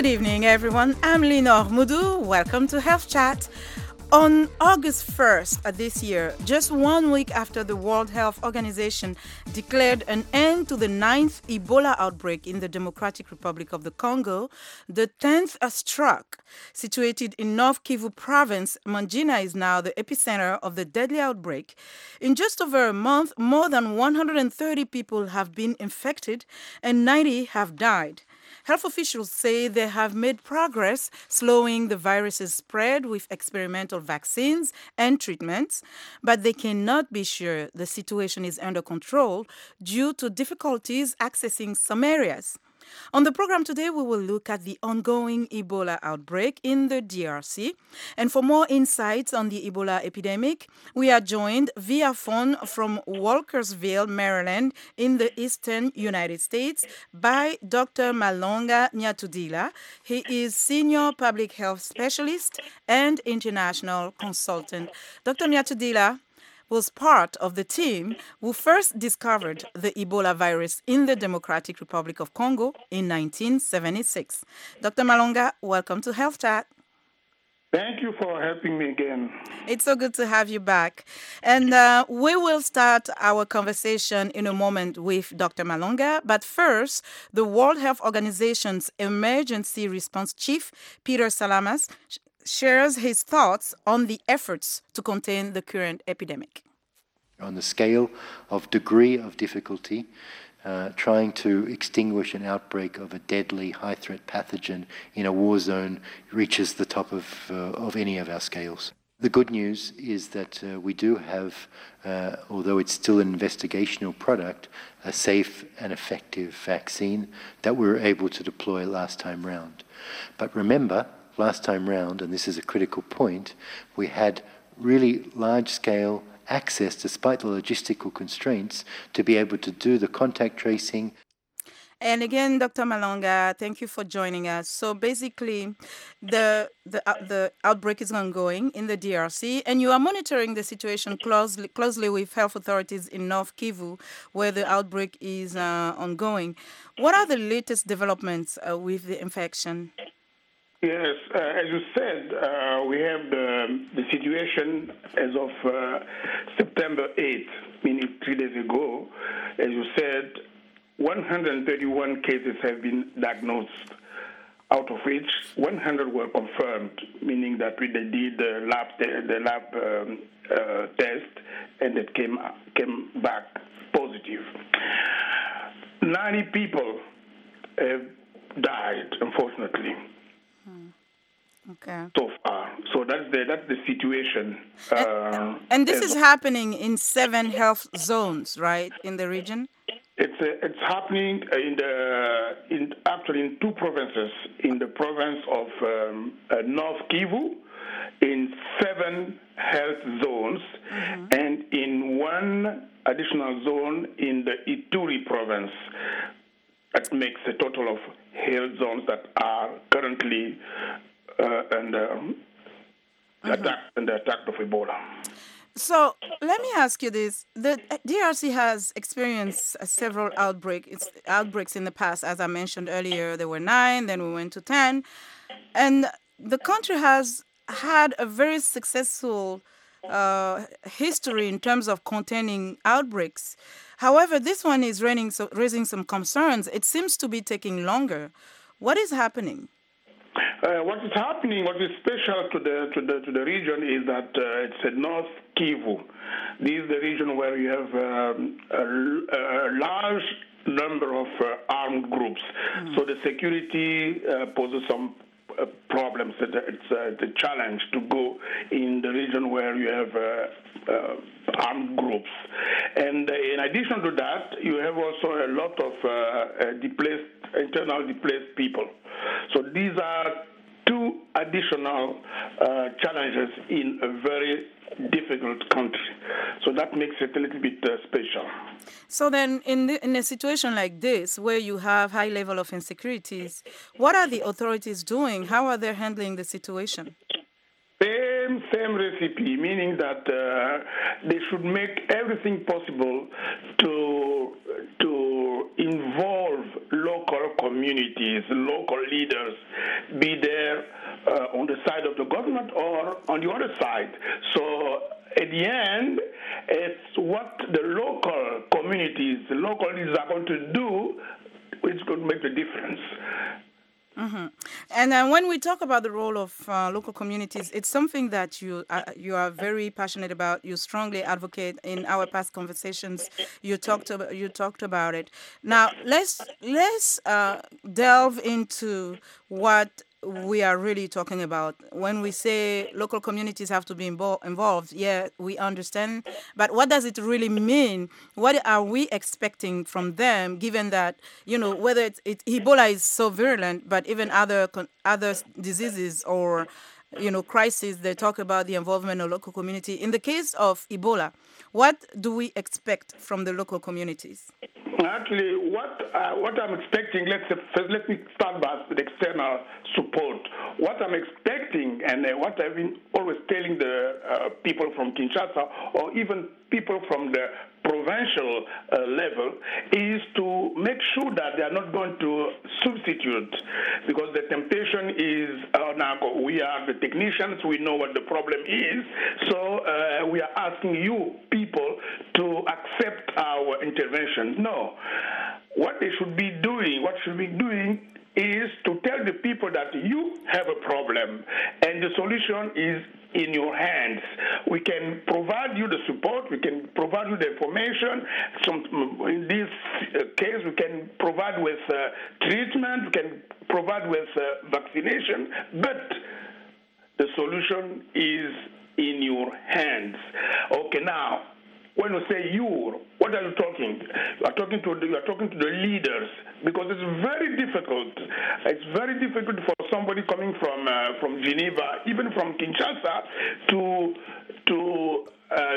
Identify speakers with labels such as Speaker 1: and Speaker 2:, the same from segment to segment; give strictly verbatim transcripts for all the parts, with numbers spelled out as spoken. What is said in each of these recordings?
Speaker 1: Good evening, everyone. I'm Lenore Moudou. Welcome to Health Chat. On August first of this year, just one week after the World Health Organization declared an end to the ninth Ebola outbreak in the Democratic Republic of the Congo, the tenth struck. Situated in North Kivu province, Mangina is now the epicenter of the deadly outbreak. In just over a month, more than one hundred thirty people have been infected and ninety have died. Health officials say they have made progress slowing the virus's spread with experimental vaccines and treatments, but they cannot be sure the situation is under control due to difficulties accessing some areas. On the program today, we will look at the ongoing Ebola outbreak in the D R C. And for more insights on the Ebola epidemic, we are joined via phone from Walkersville, Maryland, in the eastern United States, by Doctor Malonga Nyatudila. He is Senior Public Health Specialist and International Consultant. Doctor Nyatudila was part of the team who first discovered the Ebola virus in the Democratic Republic of Congo in nineteen seventy-six. Doctor Malonga, welcome to Health Chat.
Speaker 2: Thank you for helping me again.
Speaker 1: It's so good to have you back. And uh, we will start our conversation in a moment with Doctor Malonga. But first, the World Health Organization's Emergency Response Chief, Peter Salamas, shares his thoughts on the efforts to contain the current epidemic.
Speaker 3: On the scale of degree of difficulty, uh, trying to extinguish an outbreak of a deadly high-threat pathogen in a war zone reaches the top of, uh, of any of our scales. The good news is that uh, we do have, uh, although it's still an investigational product, a safe and effective vaccine that we were able to deploy last time round. But remember, last time round, and this is a critical point, we had really large-scale access, despite the logistical constraints, to be able to do the contact tracing.
Speaker 1: And again, Doctor Malonga, thank you for joining us. So basically, the the uh, the outbreak is ongoing in the D R C, and you are monitoring the situation closely closely with health authorities in North Kivu, where the outbreak is uh, ongoing. What are the latest developments uh, with the infection?
Speaker 2: Yes, uh, as you said, uh, we have the, the situation as of uh, September eighth, meaning three days ago. As you said, one hundred thirty-one cases have been diagnosed, out of which one hundred were confirmed, meaning that we they did the lab, the lab um, uh, test, and it came, came back positive. ninety people have died, unfortunately.
Speaker 1: Okay.
Speaker 2: So far, so that's the that's the situation. Uh,
Speaker 1: and, and this is happening in seven health zones, right, in the region?
Speaker 2: It's uh, it's happening in the in actually in two provinces, in the province of um, uh, North Kivu, in seven health zones, mm-hmm. and in one additional zone in the Ituri province. That makes a total of health zones that are currently Uh, and um, mm-hmm. attack and the attack of Ebola.
Speaker 1: So let me ask you this: the D R C has experienced uh, several outbreaks outbreaks in the past. As I mentioned earlier, there were nine, then we went to ten, and the country has had a very successful uh, history in terms of containing outbreaks. However, this one is raising, so, raising some concerns. It seems to be taking longer. What is happening?
Speaker 2: Uh, what is happening, what is special to the to the to the region is that uh, it's a North Kivu. This is the region where you have um, a, a large number of uh, armed groups. Mm-hmm. So the security uh, poses some uh, problems. It's uh, a challenge to go in the region where you have uh, uh, armed groups. And uh, in addition to that, you have also a lot of uh, uh, displaced, internal displaced people. So these are two additional uh, challenges in a very difficult country. So that makes it a little bit uh, special.
Speaker 1: So then in, the, in a situation like this, where you have high level of insecurities, what are the authorities doing? How are they handling the situation?
Speaker 2: Same, same recipe, meaning that uh, they should make everything possible to, to involve local communities communities, local leaders, be there uh, on the side of the government or on the other side. So at the end, it's what the local communities, the local leaders are going to do which is going to make the difference.
Speaker 1: Mm-hmm. And uh, when we talk about the role of uh, local communities, it's something that you uh, you are very passionate about. You strongly advocate. In our past conversations, you talked about you talked about it. Now let's let's uh, delve into what we are really talking about when we say local communities have to be invo- involved. Yeah, we understand, but what does it really mean? What are we expecting from them, given that, you know, whether it's, it, Ebola is so virulent, but even other con- other s- diseases or, you know, crises, they talk about the involvement of local community. In the case of Ebola, what do we expect from the local communities?
Speaker 2: Actually, what uh, what I'm expecting, let's first, let me start by with external support. What I'm expecting, and uh, what I've been always telling the uh, people from Kinshasa, or even people from the provincial uh, level, is to make sure that they are not going to substitute, because the temptation is, uh, now we are the technicians, we know what the problem is, so uh, we are asking you people to accept our intervention. No. What they should be doing, what should be doing is to tell the people that you have a problem and the solution is in your hands. We can provide you the support, we can provide you the information. Some, in this case, we can provide with uh, treatment, we can provide with uh, vaccination, but the solution is in your hands. Okay, now, when you say you, what are you talking? You are talking to the, you are talking to the leaders, because it's very difficult. It's very difficult for somebody coming from uh, from Geneva, even from Kinshasa, to to uh,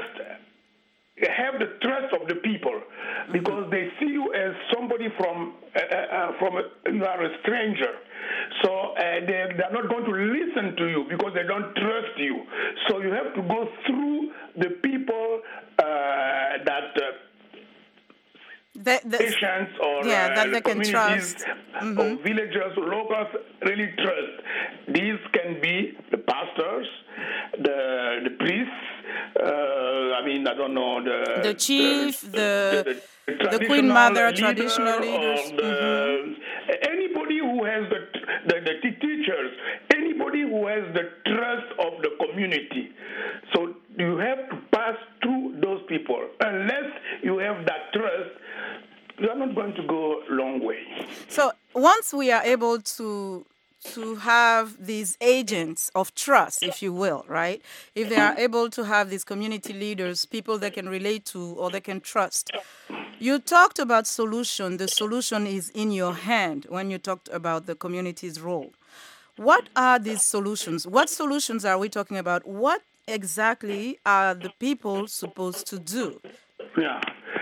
Speaker 2: just have the trust of the people, because they see you as somebody from uh, uh, from a, you are a stranger. So uh, they they are not going to listen to you because they don't trust you. So you have to go through the people uh, that uh,
Speaker 1: The, the,
Speaker 2: patients or
Speaker 1: yeah,
Speaker 2: uh,
Speaker 1: that they
Speaker 2: the
Speaker 1: can
Speaker 2: communities
Speaker 1: trust.
Speaker 2: or
Speaker 1: Mhm.
Speaker 2: villagers, locals really trust. These can be the pastors, the the priests. Uh, I mean, I don't know the
Speaker 1: The chief,
Speaker 2: the,
Speaker 1: the
Speaker 2: the
Speaker 1: the Queen
Speaker 2: traditional
Speaker 1: Mother,
Speaker 2: leader
Speaker 1: traditional
Speaker 2: or
Speaker 1: leaders.
Speaker 2: the
Speaker 1: Hmm.
Speaker 2: anybody who has the, the the teachers, anybody who has the trust of the community. So you have to pass through those people. Unless you have that trust, you are not going to go a long way.
Speaker 1: So once we are able to to have these agents of trust, if you will, right? If they are able to have these community leaders, people they can relate to or they can trust. You talked about solution. The solution is in your hand when you talked about the community's role. What are these solutions? What solutions are we talking about? What exactly are the people supposed to do?
Speaker 2: Yeah.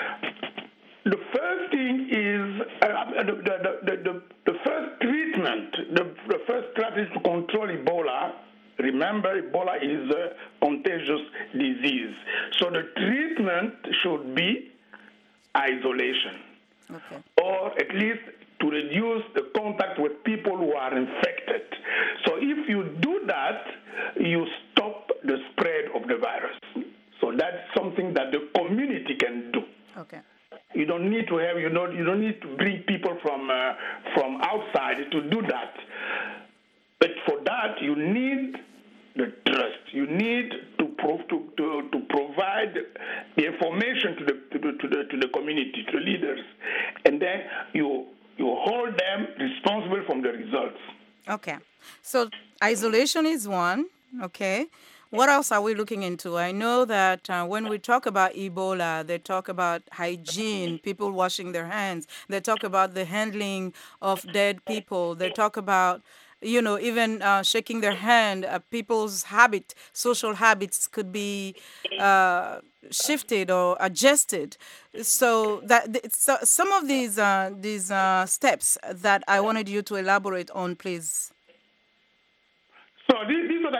Speaker 2: The first thing is uh, the, the, the, the, the first treatment, the, the first strategy to control Ebola. Remember, Ebola is a contagious disease. So the treatment should be isolation,
Speaker 1: Okay.
Speaker 2: or at least to reduce the contact with people who are infected. So if you do that, you stop the spread of the virus. So that's something that the community can do.
Speaker 1: Okay.
Speaker 2: You don't need to have you don't you don't need to bring people from uh, from outside to do that. But for that, you need the trust. You need to prov- to, to, to provide the information to the to the, to the to the community, to the leaders, and then you you hold them responsible from the results.
Speaker 1: Okay. So isolation is one. Okay. What else are we looking into? I know that uh, when we talk about Ebola, they talk about hygiene, people washing their hands. They talk about the handling of dead people. They talk about, you know, even uh, shaking their hand. Uh, people's habit, social habits could be uh, shifted or adjusted. So that th- so some of these uh, these uh, steps that I wanted you to elaborate on, please.
Speaker 2: So this, this is what I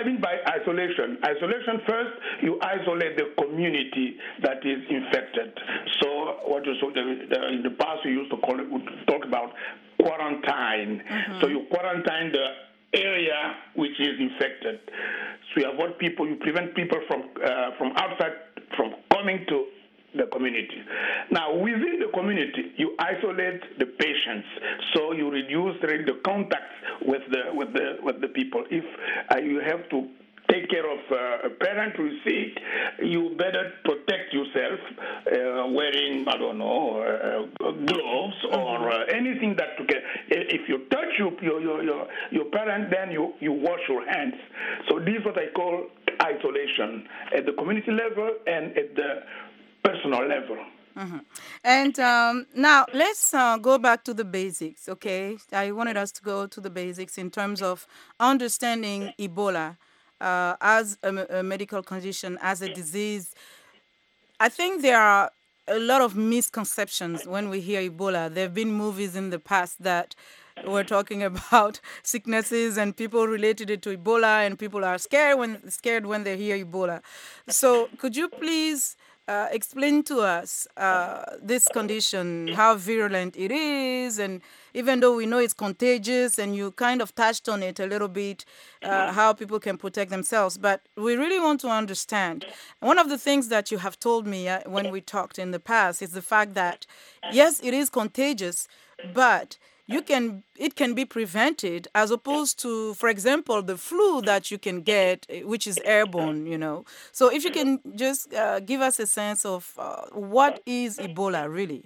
Speaker 2: I mean by isolation? Isolation, first, you isolate the community that is infected. So what you so the, the, in the past we used to call it, we talk about quarantine. Mm-hmm. So you quarantine the area which is infected. So you avoid people, you prevent people from uh, from outside from coming to the community. Now, within the community, you isolate the patients, so you reduce the, the contacts with the with the with the people. If uh, you have to take care of uh, a parent who is sick, you better protect yourself, uh, wearing, I don't know, uh, gloves or uh, anything that you can. If you touch your your your your parent, then you you wash your hands. So this is what I call isolation at the community level and at the personal level.
Speaker 1: Mm-hmm. And um, now let's uh, go back to the basics, okay? I wanted us to go to the basics in terms of understanding Ebola uh, as a, a medical condition, as a disease. I think there are a lot of misconceptions when we hear Ebola. There have been movies in the past that were talking about sicknesses and people related it to Ebola, and people are scared when scared when they hear Ebola. So could you please Uh, explain to us uh, this condition, how virulent it is, and even though we know it's contagious, and you kind of touched on it a little bit, uh, how people can protect themselves, but we really want to understand. One of the things that you have told me uh, when we talked in the past is the fact that, yes, it is contagious, but you can it can be prevented, as opposed to, for example, the flu that you can get, which is airborne, you know. So if you can just uh, give us a sense of uh, what is Ebola really?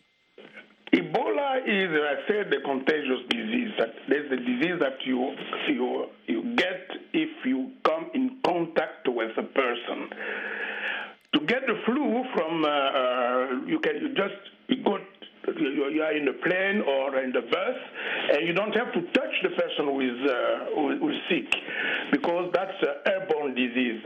Speaker 2: Ebola is, as I said, the contagious disease. That there's the disease that you you you get if you come in contact with a person. To get the flu from, uh, uh, you can you just you go. You are in the plane or in the bus, and you don't have to touch the person who is, uh, who is sick, because that's an airborne disease.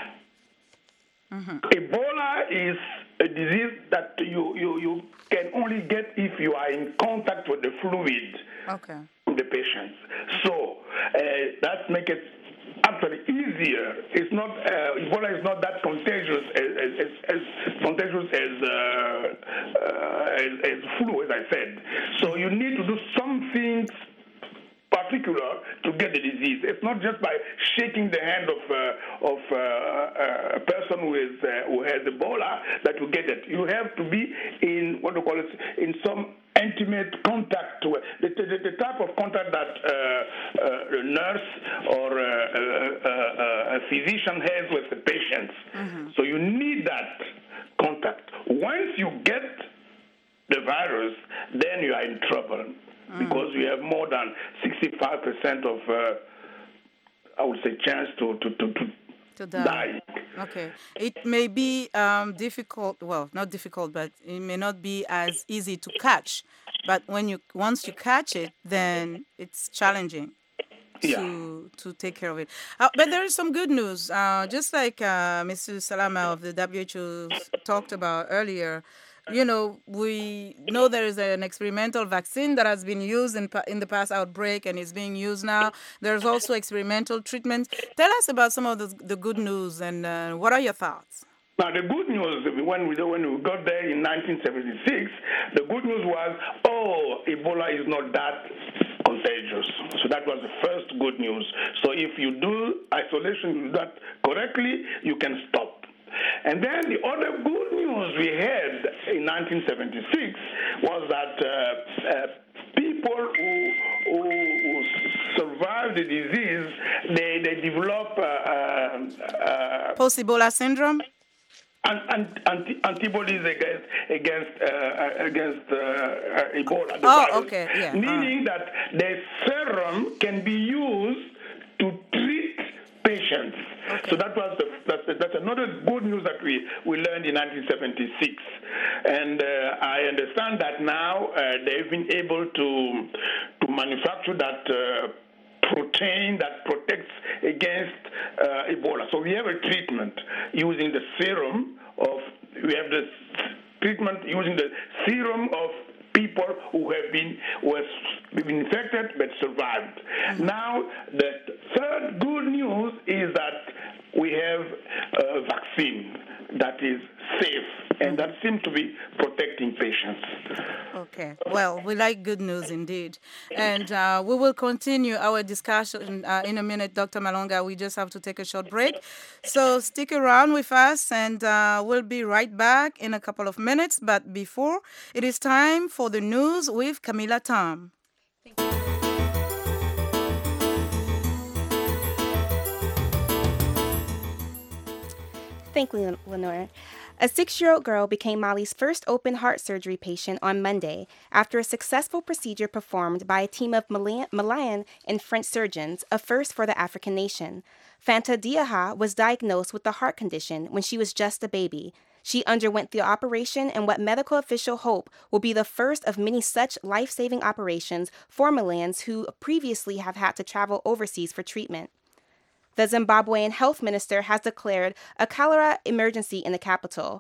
Speaker 2: Mm-hmm. Ebola is a disease that you, you, you can only get if you are in contact with the fluid
Speaker 1: okay.
Speaker 2: of the patients. So uh, that makes it actually easier. It's not uh, Ebola is not that contagious as, as, as contagious as, uh, uh, as as flu, as I said. So you need to do something particular to get the disease. It's not just by shaking the hand of uh, of uh, a person who is uh, who has Ebola that you get it. You have to be in what do you call it, in some intimate contact with the, the, the type of contact that uh, uh, a nurse or a, a, a, a physician has with the patients. Mm-hmm. So you need that contact. Once you get the virus, then you are in trouble. Mm. Because we have more than sixty-five percent of, uh, I would say, chance to to, to, to,
Speaker 1: to die.
Speaker 2: die.
Speaker 1: Okay. It may be um, difficult, well, not difficult, but it may not be as easy to catch. But when you once you catch it, then it's challenging to yeah. to take care of it. Uh, but there is some good news. Uh, just like uh, Mister Salama of the W H O talked about earlier, you know, we know there is an experimental vaccine that has been used in in the past outbreak and is being used now. There's also experimental treatments. Tell us about some of the, the good news, and uh, what are your thoughts?
Speaker 2: Now, the good news, when we, when we got there in nineteen seventy-six, the good news was, oh, Ebola is not that contagious. So that was the first good news. So if you do isolation, you do that correctly, you can stop. And then the other good news we had in nineteen seventy-six was that uh, uh, people who, who, who survive the disease, they, they develop uh, uh,
Speaker 1: post-Ebola syndrome?
Speaker 2: And, and anti, antibodies against against uh, against uh, uh, Ebola. The
Speaker 1: oh,
Speaker 2: virus,
Speaker 1: okay, yeah.
Speaker 2: Meaning uh. that the serum can be used to treat patients. Okay. So that was the that's, that's another good news that we, we learned in nineteen seventy-six, and uh, I understand that now uh, they've been able to to manufacture that. Uh, protein that protects against uh, Ebola. So we have a treatment using the serum of, we have the treatment using the serum of people who have been was been infected but survived. Mm-hmm. Now, the third good news is that we have a vaccine that is safe and that seems to be protecting patients.
Speaker 1: Okay. Well, we like good news indeed. And uh, we will continue our discussion uh, in a minute, Doctor Malonga. We just have to take a short break. So stick around with us and uh, we'll be right back in a couple of minutes. But before, it is time for the news with Camilla Tom. Thank you.
Speaker 4: Thank you, Lenore. A six-year-old girl became Mali's first open heart surgery patient on Monday after a successful procedure performed by a team of Malian and French surgeons, a first for the African nation. Fanta Diaha was diagnosed with the heart condition when she was just a baby. She underwent the operation in what medical officials hope will be the first of many such life-saving operations for Malians who previously have had to travel overseas for treatment. The Zimbabwean health minister has declared a cholera emergency in the capital,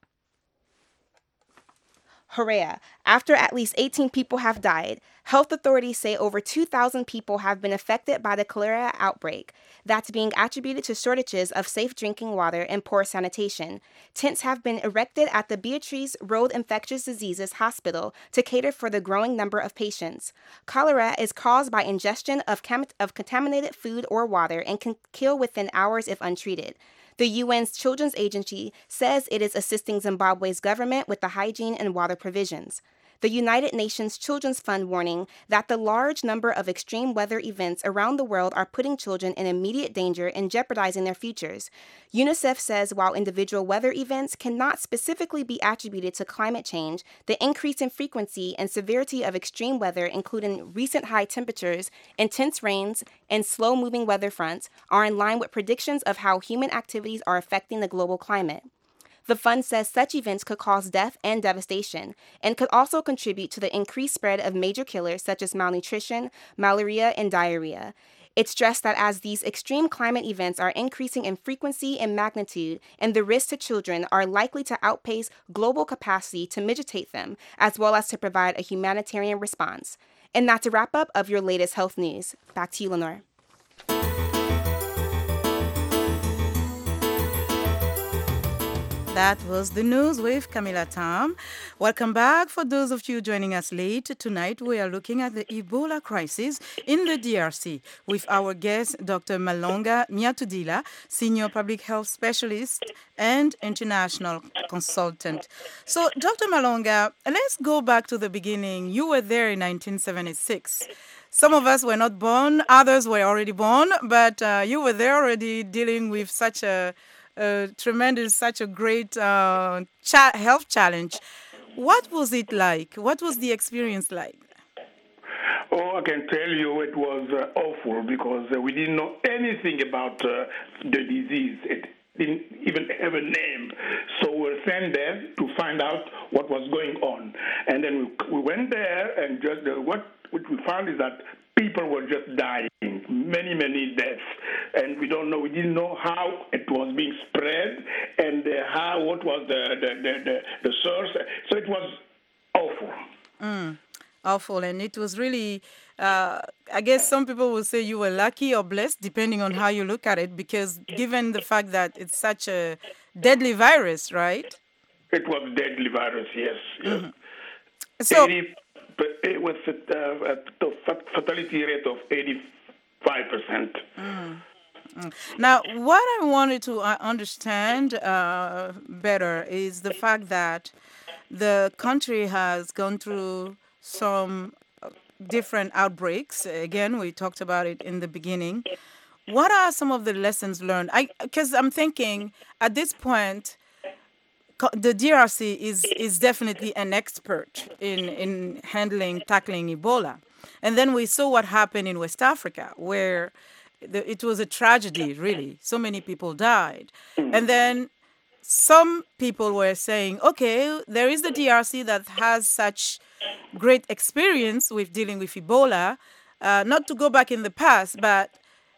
Speaker 4: Harare, after at least eighteen people have died. Health authorities say over two thousand people have been affected by the cholera outbreak. That's being attributed to shortages of safe drinking water and poor sanitation. Tents have been erected at the Beatrice Road Infectious Diseases Hospital to cater for the growing number of patients. Cholera is caused by ingestion of, cam- of contaminated food or water and can kill within hours if untreated. The U N's Children's Agency says it is assisting Zimbabwe's government with the hygiene and water provisions. The United Nations Children's Fund warning that the large number of extreme weather events around the world are putting children in immediate danger and jeopardizing their futures. UNICEF says while individual weather events cannot specifically be attributed to climate change, the increase in frequency and severity of extreme weather, including recent high temperatures, intense rains, and slow-moving weather fronts, are in line with predictions of how human activities are affecting the global climate. The fund says such events could cause death and devastation, and could also contribute to the increased spread of major killers such as malnutrition, malaria, and diarrhea. It stressed that as these extreme climate events are increasing in frequency and magnitude, and the risks to children are likely to outpace global capacity to mitigate them, as well as to provide a humanitarian response. And that's a wrap-up of your latest health news. Back to you, Lenore.
Speaker 1: That was the news with Camilla Tom. Welcome back. For those of you joining us late, tonight we are looking at the Ebola crisis in the D R C with our guest, Doctor Malonga Miatudila, Senior Public Health Specialist and International Consultant. So, Doctor Malonga, let's go back to the beginning. You were there in nineteen seventy-six. Some of us were not born, others were already born, but uh, you were there already dealing with such a Uh, tremendous, such a great uh, cha- health challenge. What was it like? What was the experience like?
Speaker 2: Oh, I can tell you it was uh, awful because uh, we didn't know anything about uh, the disease. It didn't even have a name. So we were sent there to find out what was going on. And then we, we went there and just uh, what, what we found is that people were just dying, many, many deaths. And we don't know, we didn't know how it was being spread and uh, how, what was the, the, the, the, the source. So it was awful.
Speaker 1: Mm, awful. And it was really, uh, I guess some people will say you were lucky or blessed, depending on how you look at it, because given the fact that it's such a deadly virus, right?
Speaker 2: It was deadly virus, yes. yes.
Speaker 1: Mm-hmm. So,
Speaker 2: eighty, it was a, uh, a fatality rate of eighty-five percent.
Speaker 1: Mm. Now, what I wanted to uh, understand uh, better is the fact that the country has gone through some different outbreaks. Again, we talked about it in the beginning. What are some of the lessons learned? Because I'm thinking at this point, the D R C is, is definitely an expert in, in handling, tackling Ebola. And then we saw what happened in West Africa, where it was a tragedy, really. So many people died. And then some people were saying, okay, there is the D R C that has such great experience with dealing with Ebola. Uh, not to go back in the past, but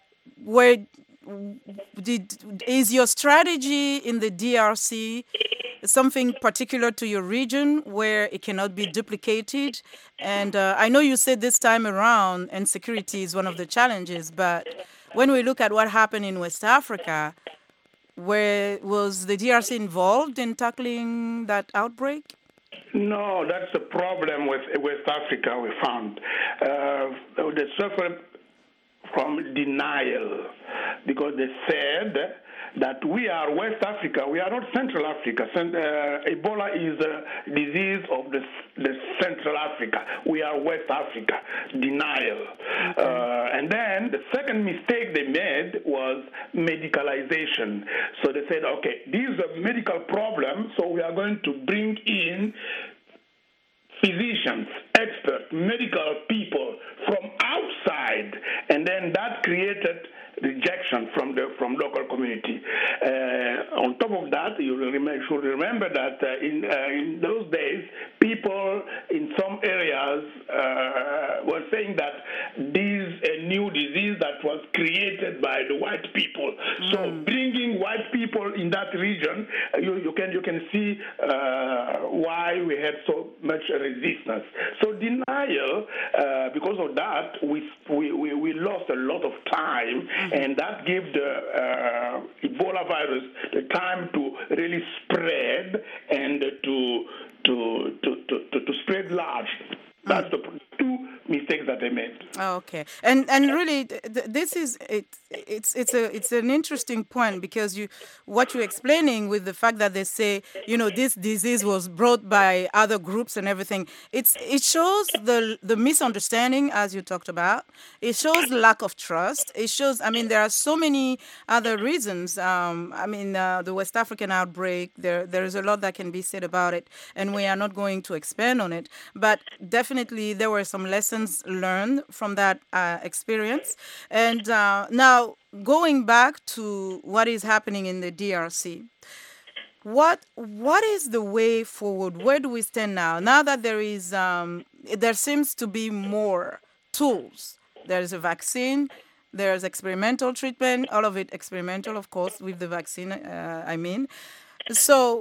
Speaker 1: where did, is your strategy in the D R C something particular to your region where it cannot be duplicated? And uh, I know you said this time around insecurity is one of the challenges, but when we look at what happened in West Africa, where was the D R C involved in tackling that outbreak?
Speaker 2: No, that's the problem with West Africa we found. Uh, they suffered from denial because they said that we are West Africa, we are not Central Africa. Cent- uh, Ebola is a disease of the, the Central Africa. We are West Africa. Denial. Okay. Uh, and then the second mistake they made was medicalization. So they said, okay, this is a medical problem, so we are going to bring in physicians, experts, medical people from outside, and then that created rejection from the from local community. Uh, on top of that, you remember, should remember that uh, in uh, in those days, people in some areas uh, were saying that this is a new disease that was created by the white people. Mm. So bringing white people in that region, uh, you, you can you can see uh, why we had so much resistance. So denial, uh, because of that, we, we we we lost a lot of time. Mm. And that gave the uh, Ebola virus the time to really spread and to to to to, to spread large. That's the two mistakes that they made.
Speaker 1: Oh, okay, and and really, th- th- this is it. It's it's a it's an interesting point because you what you're explaining with the fact that they say you know this disease was brought by other groups and everything. It's it shows the the misunderstanding as you talked about. It shows lack of trust. It shows. I mean, there are so many other reasons. Um, I mean, uh, the West African outbreak. There there is a lot that can be said about it, and we are not going to expand on it. But definitely, there were some lessons learned from that uh, experience. And uh, now, going back to what is happening in the D R C, what what is the way forward? Where do we stand now? Now that there is, um, there seems to be more tools. There is a vaccine. There's experimental treatment. All of it experimental, of course, with the vaccine. Uh, I mean, so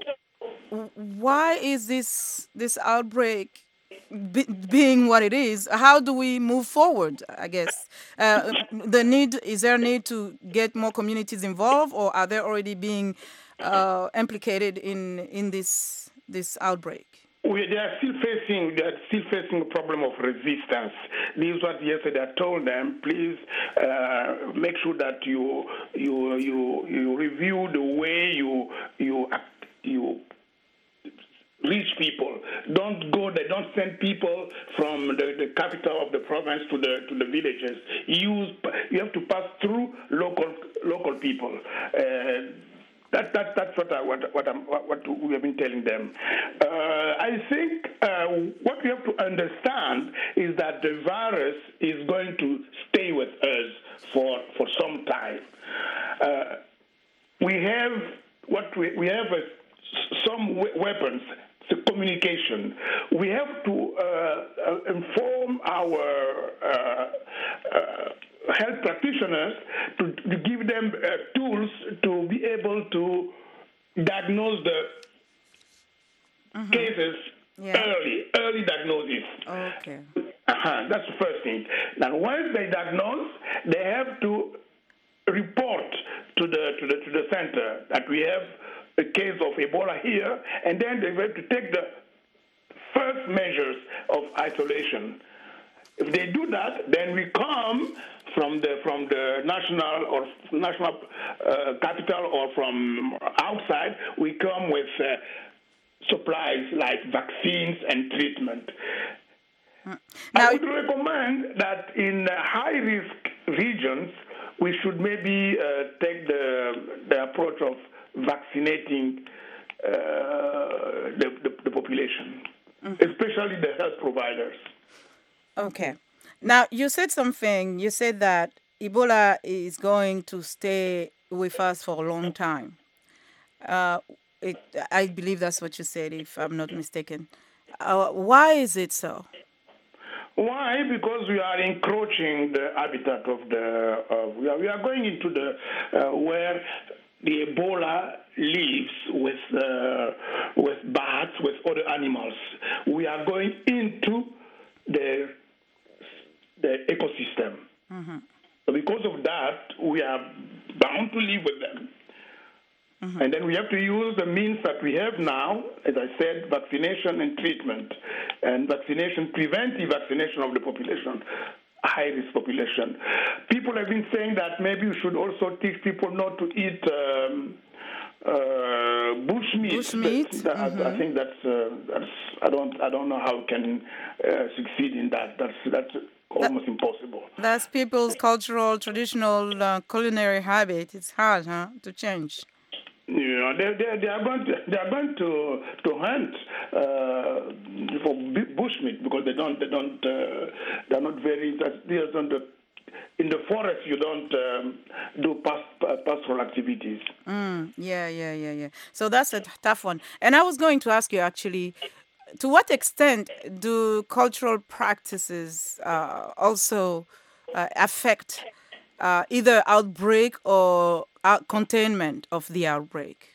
Speaker 1: why is this this outbreak be, being what it is? How do we move forward? I guess uh, the need is there a need to get more communities involved, or are they already being uh, implicated in in this this outbreak?
Speaker 2: We, they are still facing they are still facing a problem of resistance. This is what yesterday I told them. Please uh, make sure that you you you you review the way you you you. reach people. Don't go there. Don't send people from the, the capital of the province to the to the villages. Use you have to pass through local local people. Uh, that that that's what I, what what, I'm, what we have been telling them. Uh, I think uh, what we have to understand is that the virus is going to stay with us for for some time. Uh, we have what we we have a, some weapons. The communication. We have to uh, uh, inform our uh, uh, health practitioners to, to give them uh, tools to be able to diagnose the mm-hmm. cases yeah. early, early diagnosis.
Speaker 1: Okay.
Speaker 2: Uh-huh. That's the first thing. Now, once they diagnose, they have to report to the to the to the center that we have a case of Ebola here, and then they have to take the first measures of isolation. If they do that, then we come from the from the national or national uh, capital or from outside. We come with uh, supplies like vaccines and treatment. Now, I would recommend that in uh, high-risk regions, we should maybe uh, take the the approach of vaccinating uh, the, the, the population, mm-hmm. especially the health providers.
Speaker 1: Okay. Now, you said something. You said that Ebola is going to stay with us for a long time. Uh, it, I believe that's what you said, if I'm not mistaken. Uh, why is it so?
Speaker 2: Why? Because we are encroaching the habitat of the. Uh, we, are, we are going into the uh, where the Ebola lives with uh, with bats, with other animals. We are going into the the ecosystem. Mm-hmm. So because of that, we are bound to live with them. Mm-hmm. And then we have to use the means that we have now, as I said, vaccination and treatment, and vaccination, preventive vaccination of the population, high-risk population. People have been saying that maybe we should also teach people not to eat um, uh, bush meat.
Speaker 1: Bush meat.
Speaker 2: That,
Speaker 1: mm-hmm.
Speaker 2: I, I think that's uh, that's I don't I don't know how we can uh, succeed in that. That's that's almost that, impossible.
Speaker 1: That's people's cultural, traditional, uh, culinary habit. It's hard, huh, to change.
Speaker 2: Yeah, they, they, they are going to they are going to to hunt uh, for bushmeat because they don't they don't uh, they're not very they don't in the forest you don't um, do past, pastoral activities.
Speaker 1: Mm, yeah, yeah, yeah, yeah. So that's a tough one. And I was going to ask you actually, to what extent do cultural practices uh, also uh, affect uh, either outbreak or out containment of the outbreak?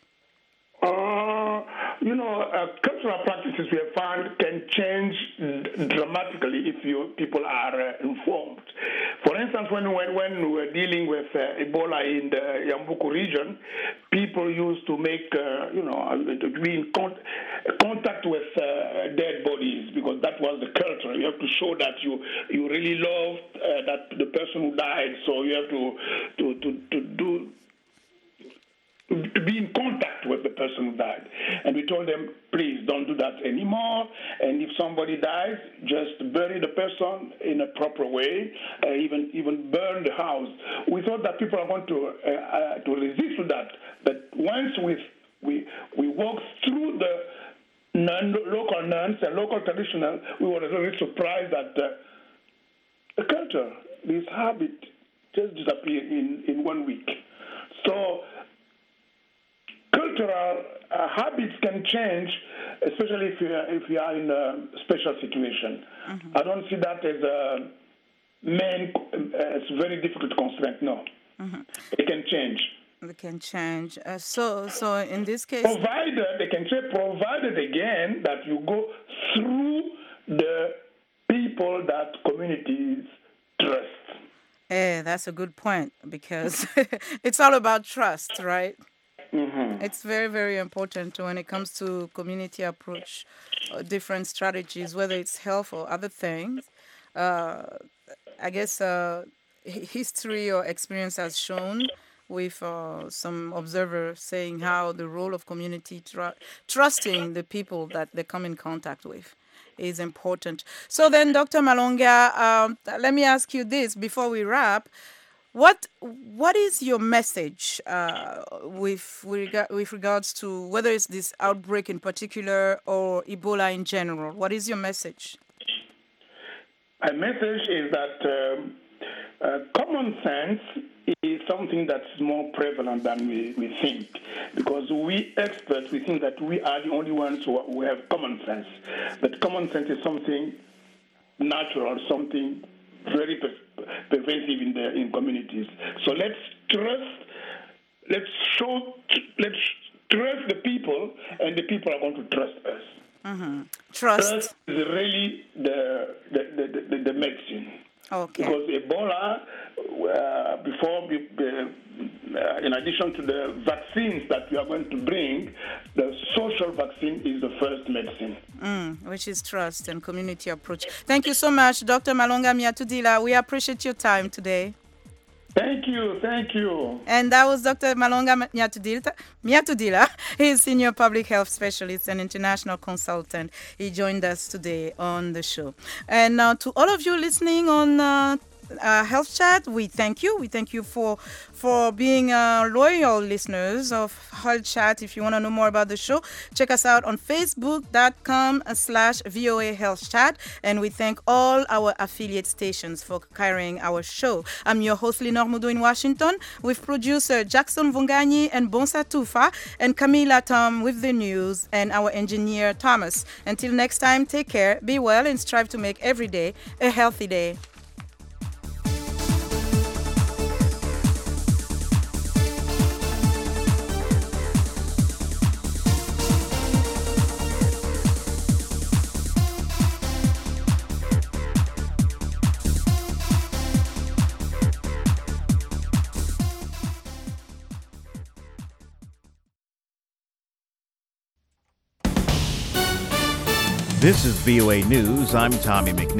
Speaker 2: Uh, you know, uh, cultural practices we have found can change d- dramatically if you people are uh, informed. For instance, when when, when we were dealing with uh, Ebola in the Yambuku region, people used to make, uh, you know, to be in con- contact with uh, dead bodies because that was the culture. You have to show that you you really loved uh, that the person who died. So you have to to to, to do. to be in contact with the person who died. And we told them, please don't do that anymore. And if somebody dies, just bury the person in a proper way, uh, even even burn the house. We thought that people are going to uh, uh, to resist to that. But once we we we walked through the non, local nuns and local traditional, we were really surprised that uh, the culture, this habit, just disappeared in, in one week. So cultural uh, habits can change, especially if you are, if you are in a special situation. Mm-hmm. I don't see that as a main, uh, it's very difficult constraint. No, mm-hmm. It can change.
Speaker 1: It can change. Uh, so, so in this case,
Speaker 2: provided they can say, provided again that you go through the people that communities trust.
Speaker 1: Eh, that's a good point because it's all about trust, right? Mm-hmm. It's very, very important when it comes to community approach, uh, different strategies, whether it's health or other things. Uh, I guess uh, history or experience has shown with uh, some observers saying how the role of community tr- trusting the people that they come in contact with is important. So then, Doctor Malonga, um, let me ask you this before we wrap. What what is your message uh, with with regards to whether it's this outbreak in particular or Ebola in general? What is your message?
Speaker 2: My message is that um, uh, common sense is something that's more prevalent than we, we think, because we experts, we think that we are the only ones who, who have common sense. But common sense is something natural, something very pervasive in the in communities. So let's trust, let's show, let's trust the people, and the people are going to trust us.
Speaker 1: Mm-hmm. Trust.
Speaker 2: Trust is really the the, the, the, the medicine.
Speaker 1: Okay.
Speaker 2: Because Ebola, uh, before, uh, in addition to the vaccines that we are going to bring, the social vaccine is the first medicine.
Speaker 1: Mm, which is trust and community approach. Thank you so much, Doctor Malonga Miatudila. We appreciate your time today.
Speaker 2: Thank you, thank you.
Speaker 1: And that was Doctor Malonga Miatudila. He is Senior Public Health Specialist and International Consultant. He joined us today on the show. And now to all of you listening on uh, uh, Health Chat, we thank you. We thank you for for being uh, loyal listeners of Health Chat. If you want to know more about the show, check us out on facebook.com slash VOA Health Chat. And we thank all our affiliate stations for carrying our show. I'm your host, Lenore Mudo in Washington, with producer Jackson Vunganyi and Bonsa Tufa, and Camila Tom with the news, and our engineer Thomas. Until next time, take care, be well, and strive to make every day a healthy day.
Speaker 5: This is V O A News. I'm Tommy McNeil.